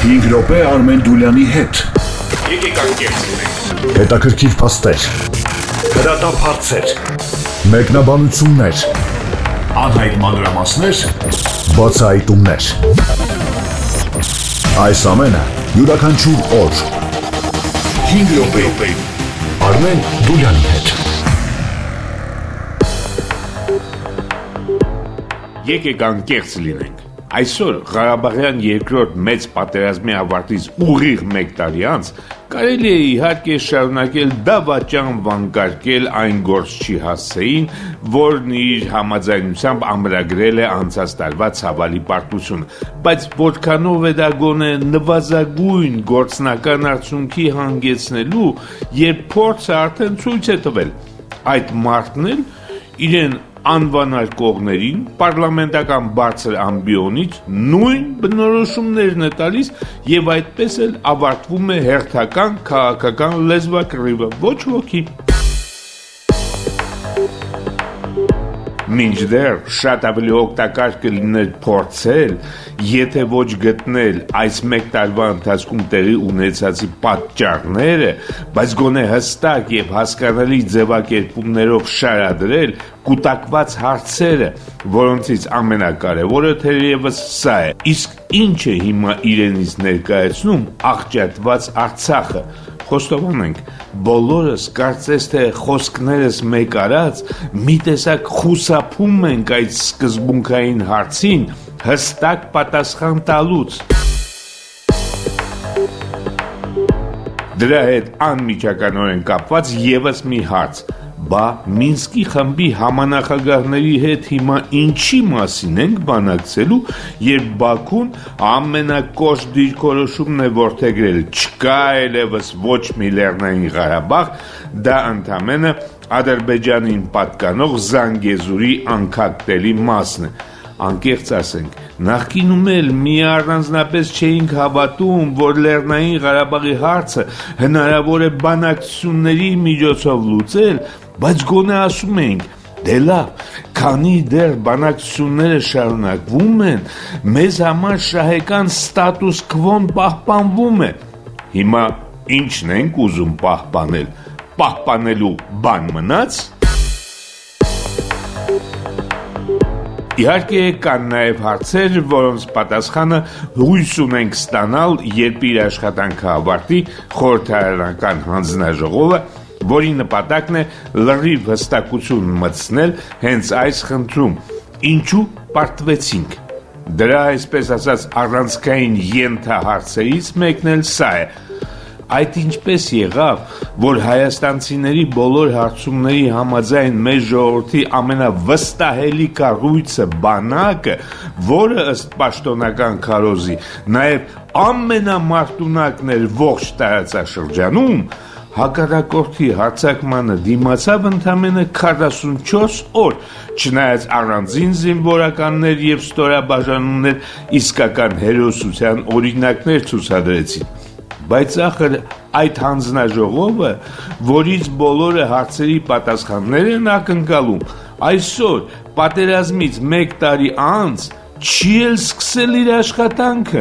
5 րոպե Արմեն Դուլյանի հետ։ Եկեք անկեղծենք։ Հետաքրքիր փաստեր, հրատապ հարցեր, մեկնաբանություններ, անհայտ մանրամասներ, բացահայտումներ։ Այս ամենը յուրաքանչյուր օր 5 րոպե Արմեն Դուլյանի հետ։ Եկեք անկեղծ լինենք։ Այսօր Ղարաբաղյան երկրորդ մեծ պատերազմի ավարտից ուղիղ 1 տարի անց կարելի է իհարկե շարունակել դավաճան վանկարկել այն գործչի հասցեին, որն իր համաձայնությամբ ամրագրել է անցած տարվա ցավալի պարտությունը, բայց որքանով է դա գոնե նվազագույն գործնական արդյունքի հանգեցնելու, երբ փորձը արդեն ցույց է տվել այդ մարդն էլ իրեն անվանար կողներին պարլամենտական բարձր ամբիոնից նույն բնորոշումներն է տալիս եւ այդպես էլ ավարտվում է հերթական քաղաքական լեզվակռիվը, ոչ ոքի։ Մինչդեռ շատ ավելի օգտակար կլիներ փորձել, եթե ոչ գտնել այս 1 տարվա ընթացքում տեղի ունեցածի պատճառները, բայց գոնե հստակ եւ հասկանալի ձևակերպումներով շարադրել կուտակված հարցերը, որոնցից ամենակարևորը թերևս սա է. իսկ ինչ է հիմա իրենից ներկայացնում աղճատված Արցախը։ Խոստովանենք, բոլորս կարծես թե խոսքներս մեկ արած մի տեսակ խուսափում ենք այդ սկզբունքային հարցին հստակ պատասխան տալուց։ Դրա հետ անմիջականորեն կապված եւս մի հարց. բա Մինսկի խմբի համանախագահների հետ հիմա ինչի մասին ենք բանակցելու, երբ Բաքուն ամենակոշտ դիրքորոշումն է որդեգրել, չկա այլևս ոչ մի Լեռնային Ղարաբաղ, դա ընդամենը Ադրբեջանին պատկանող Զանգեզուրի անկախտելի մասն է։ Անկեղծ ասենք, նախկինում էլ մի առանձնապես չէինք հավատում, որ Լեռնային Ղարաբաղի հարցը հնարավոր է բանակցությունների միջոցով լուծել, բայց գոնե ասում էինք, դե լավ, քանի դեռ բանակցությունները շարունակվում են, մեզ համար շահեկան ստատուս քվոն պահպանվում է։ Հիմա ինչն ենք ուզում պահպանել, պահպանելու բան մնաց։ Իհարկե կան նաև հարցեր, որոնց պատասխանը հույս ունենք ստանալ, երբ իր աշխատանքը ավարտի խորհրդարանական հանձնաժողովը, որի նպատակն է լրիվ հստակություն մտցնել հենց այս խնդրում. ինչու պարտվեցինք։ Դրա այսպես ասած առանցքային ենթահարցերից մեկն էլ սա է. այդ ինչպես եղավ, որ հայաստանցիների բոլոր հարցումների համաձայն մեր ժողովրդի ամենավստահելի կառույցը բանակը, որը ըստ պաշտոնական քարոզի նաև ամենամարտունակն էր ողջ տարածաշրջանում, հակառակորդի հարձակմանը դիմացավ ընդամենը 44 օր, չնայած առանձին զինվորականներ եւ ստորաբաժանումներ իսկական հերոսության օրինակներ ցուցադրեցին։ Բայց ախր այդ հանձնաժողովը, որից բոլորը հարցերի պատասխաններ են ակնկալում, այսօր պատերազմից 1 տարի անց չի էլ սկսել իր աշխատանքը։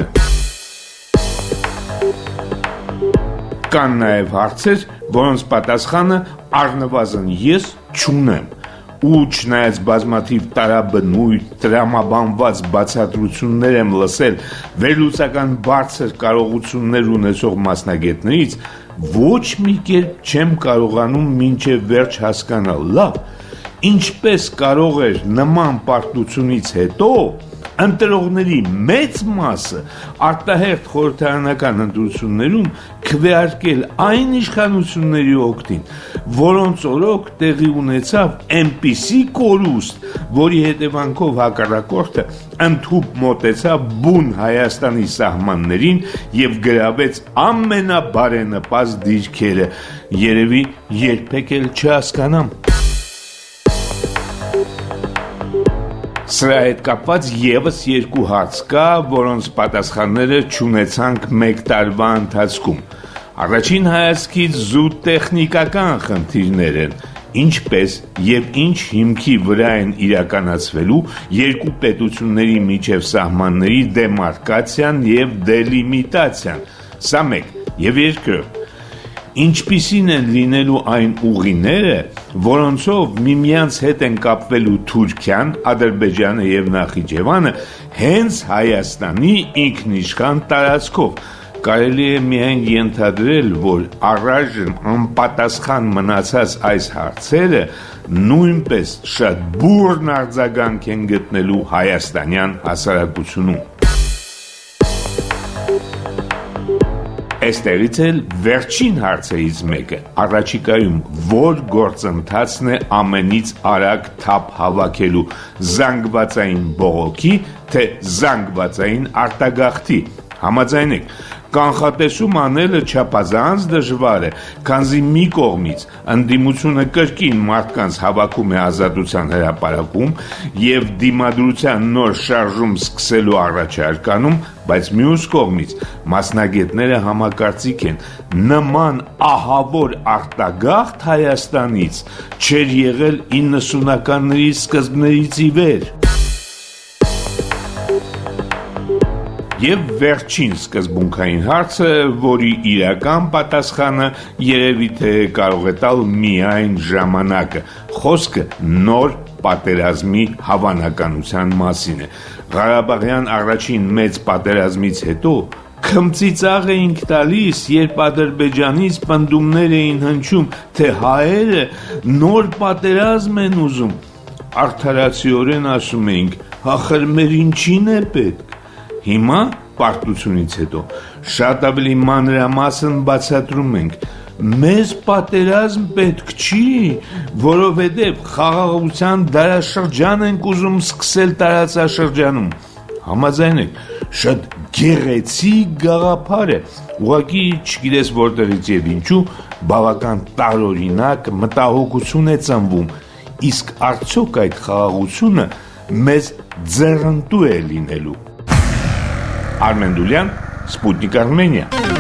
Կան նաև հարցեր, որոնց պատասխանը առնվազն ես չունեմ, ու չնայած բազմաթիվ տարաբնույթ, տրամաբանված բացատրություններ եմ լսել վերլուծական բարձր կարողություններ ունեցող մասնագետներից, ոչ մի կերպ չեմ կարողանում մինչև վերջ հասկանալ, լավ, ինչպես կարող էր նման պարտությունից հետո ընտրողների մեծ մասը արտահերթ խորհրդարանական ընտրություններում քվեարկել այն իշխանությունների օգտին, որոնց օրոք տեղի ունեցավ այնպիսի կորուստ, որի հետևանքով հակառակորդը ընդհուպ մոտեցավ բուն Հայաստանի սահմաններին եւ գրավեց ամենաբարենպաստ դիրքերը, երևի երբեք էլ չհասկանամ։ Սրա հետ կապված եւս 2 հարց կա, որոնց պատասխանները չունեցանք 1 տարվա ընթացքում։ Առաջին հայացքից զուտ տեխնիկական խնդիրներ են, ինչպես եւ ինչ հիմքի վրա են իրականացվելու երկու պետությունների միջև սահմանների դեմարկացիան եւ դելիմիտացիան։ Սա մեկ, եւ երկրորդ, ինչպիսին են լինելու այն ուղիները, որոնցով միմյանց հետ են կապվելու Թուրքիան, Ադրբեջանը եւ Նախիջևանը հենց Հայաստանի ինքնիշխան տարածքով։ Կարելի է միայն ենթադրել, որ առայժմ անպատասխան մնացած այս հարցերը նույնպես շատ բուռն արձագանք են գտնելու հայաստանյան հասարակությունում։ Այստեղից էլ վերջին հարցերից մեկը, առաջիկայում որ գործընթացն է ամենից արագ թափ հավաքելու զանգվածային բողոքի, թե զանգվածային արտագաղթի։ Համաձայն եք, կանխատեսում անելը չափազանց դժվար է, քանզի մի կողմից ընդդիմությունը կրկին մարդկանց հավաքում է Ազատության հրապարակում եւ դիմադրության նոր շարժում սկսելու առաջարկանում, բայց մյուս կողմից մասնագետները համակարծիք են, նման ահավոր արտագաղթ Հայաստանից չէր եղել 90-ականների սկզբներից ի վեր։ Եվ վերջին սկզբունքային հարցը, որի իրական պատասխանը երևի թե կարող է տալ միայն ժամանակը, խոսքը նոր պատերազմի հավանականության մասին է։ Ղարաբաղյան առաջին մեծ պատերազմից հետո քմծիծաղ էինք տալիս, երբ Ադրբեջանից պնդումներ էին հնչում, թե հայերը նոր պատերազմ են ուզում։ Արդարացիորեն ասում էինք, ախր մեր ինչին է պետք։ Հիմա պարտությունից հետո շատ ավելի մանրամասն բացատրում ենք, մեզ պատերազմ պետք չի, որովհետև խաղաղության դարաշրջան ենք ուզում սկսել տարածաշրջանում։ Համաձայն եք, շատ գեղեցիկ գաղափար է, ուղղակի չգիտես որտեղից եւ ինչու, բավական տարօրինակ մտահոգություն է ծնվում, իսկ արդյոք այդ խաղաղությունը մեզ ձեռնտու է լինելու։ Արմեն Դուլյան, Սպուտնիկ Արմենիա։